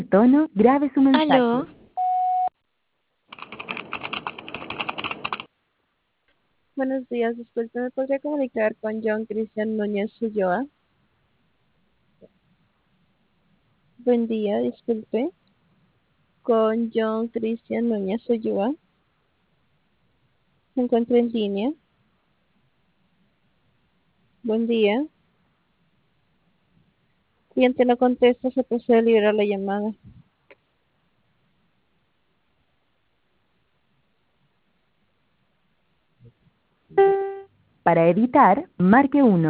tono, grabe su mensaje. Aló, Buenos días, disculpe, ¿me podría comunicar con John Cristian Núñez Ulloa? Buen día, disculpe, con John Cristian Núñez Ulloa. ¿Se encuentra en línea? Buen día. Cliente no contesta, se procede a liberar la llamada. Para editar, marque 1.